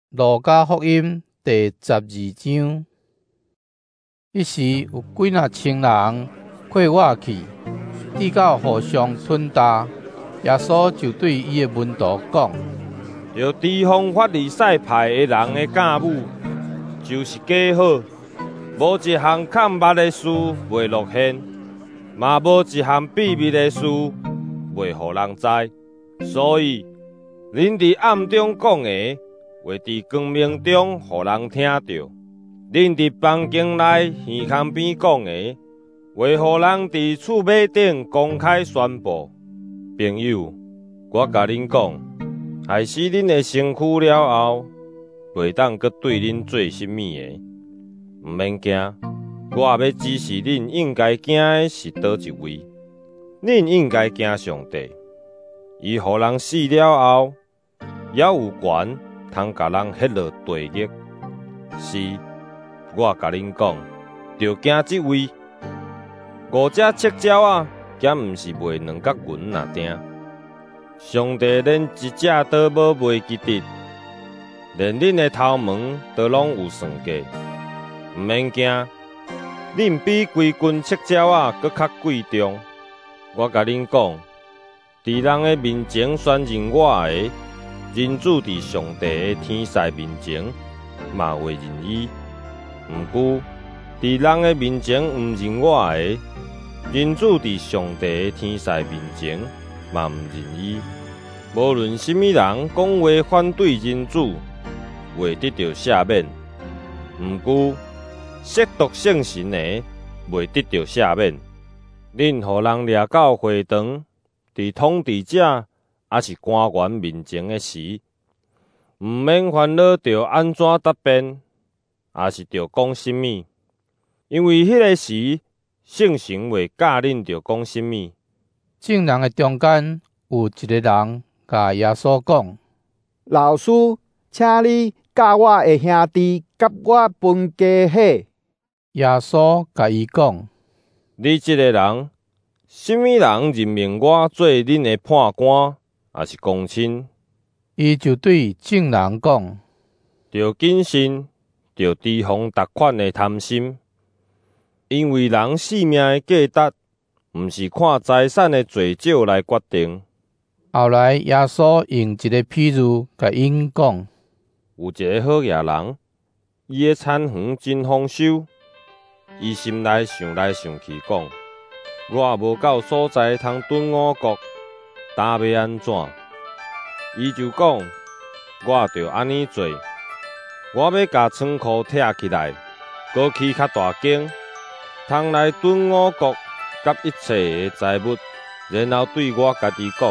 路加福音第12章。一时有几若千人过我去，直到互相吞踏。耶稣就对伊的门徒讲： 着提防法利赛派的人的假母，就是假好，无一项看捌的事袂露现，嘛无一项秘密的事袂互人知。所以，恁伫暗中讲的，会伫光明中互人听到；恁伫房间内耳孔边讲的，会互人伫厝尾顶公开宣布。朋友，我甲恁讲，害死恁的身躯了后，袂当阁对恁做甚物的，毋免惊。我也要指示恁应该惊的是倒一位。恁应该惊上帝，伊互人死了后，也有权通甲人迄落地狱。是，我甲恁讲，着惊即位。5只赤鸟啊，咸毋是卖2角银若定。上帝连一只都无卖记得，连恁的头毛都拢有算计。毋免惊，恁比规群赤鸟啊搁较贵重。我甲恁讲，伫人的面前宣认我的，人子伫上帝的天使面前嘛会认伊；毋过，伫人的面前毋认我的，人子伫上帝的天使面前嘛毋认伊。无论什么人讲话反对人子，会得到赦免；毋过，亵渎圣神的，袂得到赦免。恁互人掠到会堂，伫统治者还是官员面前的时，毋免烦恼着安怎答辩，也是着讲什么，因为迄个时，圣神会教恁着讲什么。 众人的中间有一个人甲耶稣讲： 老师，请你教我的兄弟甲我分家伙。 耶稣甲伊讲： 你这个人，什么人任命我做恁的判官，还是公亲？ 伊就对众人讲： 着谨慎，着提防逐款的贪心，因为人性命的价值，毋是看财产的多少来决定。 后来耶稣用一个譬喻甲因讲： 有一个好野人，伊的产园真丰收，伊心内想来想去讲：我无够所在通囤5谷，打要安怎？伊就讲：我着安尼做，我要甲仓库拆起来，搁起较大间，通来囤5谷甲一切的财物，然后对我家己讲：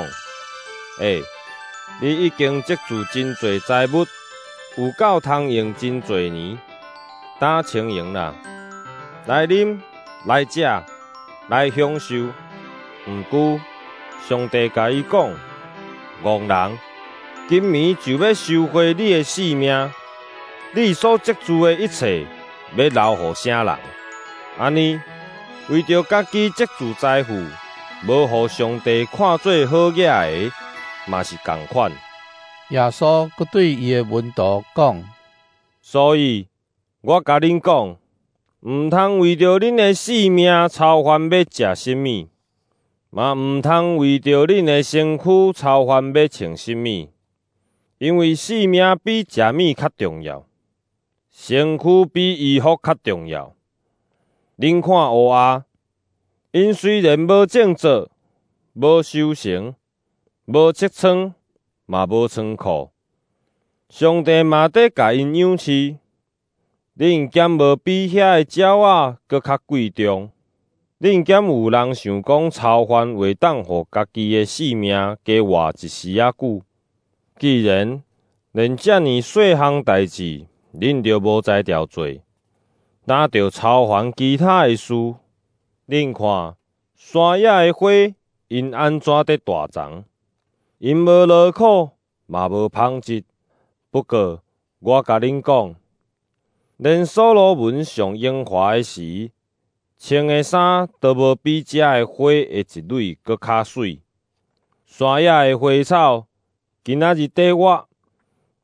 你已经积聚真侪财物，有够通用真侪年，打清闲啦！来啉，来食，来享受。毋过，上帝甲伊讲：戆人，今暝就要收回你的性命，你所积聚的一切，要留互啥人？安尼，为着家己积聚财富，无互上帝看做好野的，嘛是同款。 耶稣阁对伊的门徒讲： 所以，我甲恁讲，毋通为着恁的性命操烦要食什么，嘛毋通为着恁的身躯操烦要穿什么，因为性命比食物较重要，身躯比衣服较重要。恁看乌鸦，因虽然无种作，无收成，无切仓，嘛无仓库，上帝嘛得甲因养饲。恁减无比遐个鸟仔搁较贵重？恁减有人想讲操烦会当互家己的性命加活一时仔久？既然连遮尔细项代志，恁就无才调做，哪着操烦其他的事？恁看山野的花，因安怎得大长？因无劳苦，嘛无纺织。不过我甲恁讲，连所罗门上荣华的时，穿的衫都无比遮的花的一蕊搁较水。山野的花草，今仔日缀我，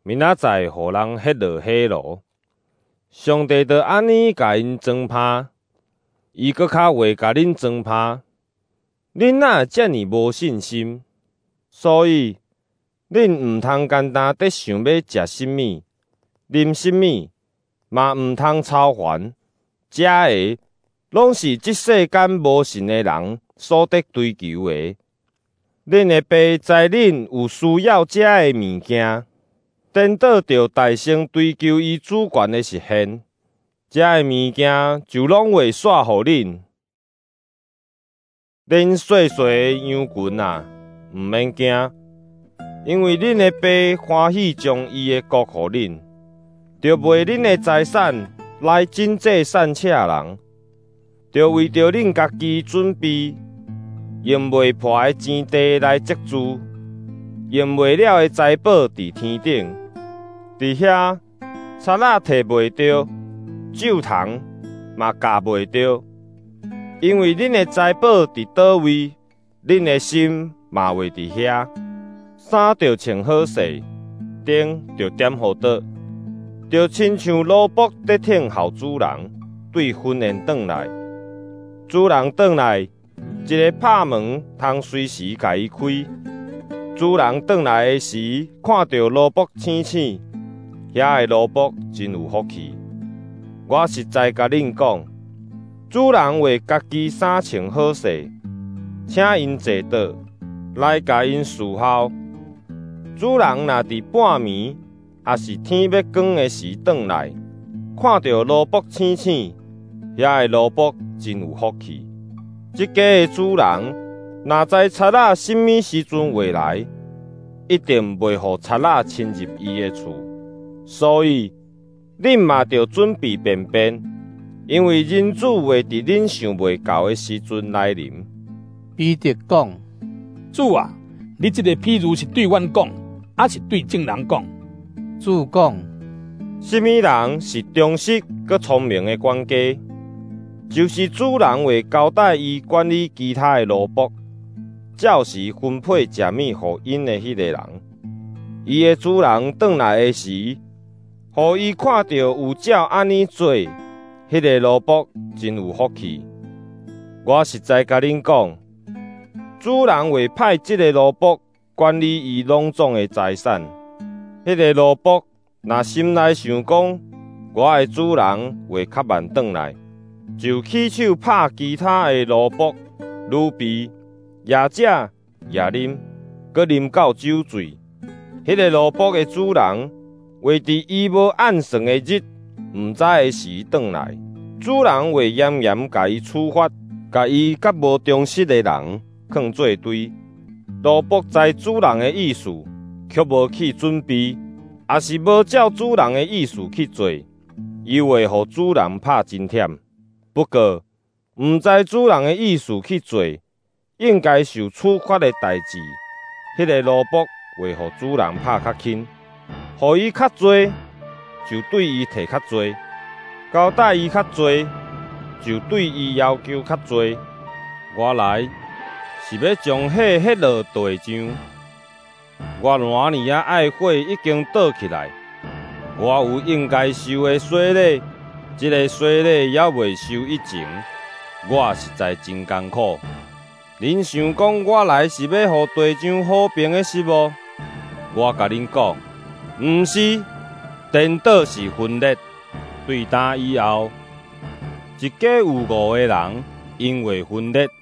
明仔载互人迄落火炉。上帝就安尼甲因装拍，伊搁较话甲恁装拍，恁哪遮尔无信心？所以恁毋通简单得想要食甚物、啉甚物，嘛毋通操烦。遮个拢是即世间无神的人所得追求的。恁的爸知恁有需要遮的物件，颠倒着大声追求伊主权的实现，遮的物件就拢会煞互恁。恁细细的羊群啊，毋免惊，因为恁的爸欢喜将伊的国互恁，着卖恁的财产来真济善车人，着为着恁家己准备用袂破的钱地来积蓄，用袂了的财宝伫天顶。伫遐贼仔摕袂着，酒桶嘛夹袂着，因为恁的财宝伫倒位，恁的心嘛会伫遐。衫着穿好势，灯着点好倒，着亲像奴仆在听候主人对婚宴转来。主人转来，一个拍门，通随时甲伊开。主人转来的时，看到奴仆醒醒，遐个奴仆真有福气。我实在甲恁讲，主人为家己衫穿好势，请因坐倒来甲因侍候。主人若伫半暝，也是天要光的时转来，看到奴仆醒醒，遐个奴仆真有福气。即家的主人若知贼仔什么时阵会来，一定袂互贼仔侵入伊的厝。所以恁嘛着准备便便，因为人子会伫恁想袂到的时阵来临。 彼得讲： 主啊，你这个譬如是对阮讲，还是对众人讲？ 主讲： 什么人是忠实佮聪明的管家？就是主人会交代伊管理其他的奴仆，照时分配食物互因的迄个人。伊的主人转来的时，互伊看到有照安尼做，迄个奴仆真有福气。我实在甲恁讲，主人会派即个奴仆管理伊拢总的财产。迄个奴仆若心内想讲，我的主人会较慢转来，就起手拍其他的奴仆，女婢、夜食、夜啉，佮啉到酒醉。迄个奴仆的主人会伫伊无按算的日，毋知的时转来，主人会严严甲伊处罚，甲伊甲无忠实的人放做堆。奴仆知主人的意思，却无去准备，也是无照主人的意思去做，伊会互主人拍真忝。不过，毋知主人的意思去做，应该受处罚的代志，迄个奴仆会互主人拍较轻，互伊较多，就对伊摕较多；交代伊较多，就对伊要求较多。我来是要将火迄落地上。我烂年啊，爱火已经倒起来，我有应该受的洗礼，这个洗礼也未受以前，我实在真艰苦。恁想讲我来是要互地上好评的是无？我甲恁讲，毋是，颠倒是分裂。对打以后，一家有5个人，因为分裂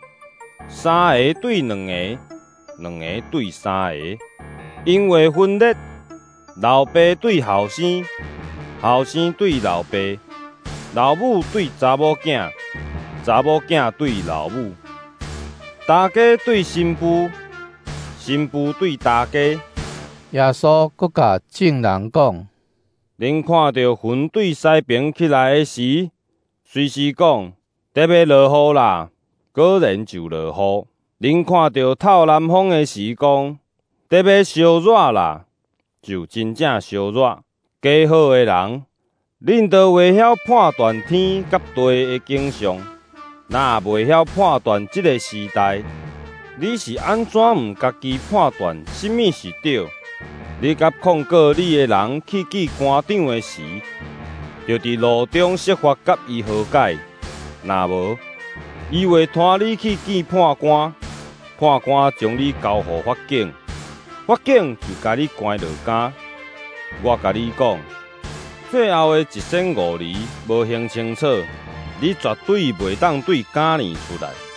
，3个对2个，2个对3个，因为分裂，老爸对后生，后生对老爸，老母对查某囝，查某囝对老母，大家对新妇，新妇对大家。 耶稣搁甲众人讲： 恁看到云对西边起来的时，随时讲得要落雨啦，果然就落雨；恁看到透南风的时，讲得要烧热啦，就真正烧热。加好的人，恁都袂晓判断天甲地的景象，若袂晓判断这个时代，你是安怎毋家己判断什么是对， 你甲控告你的人去见官长的时，就伫路中设法甲伊和解。若无，伊会拖你去见判官，判官将你交予法警，法警就甲你关落监。我甲你讲，最后的1,500厘无还清楚，你绝对袂当对家年出来。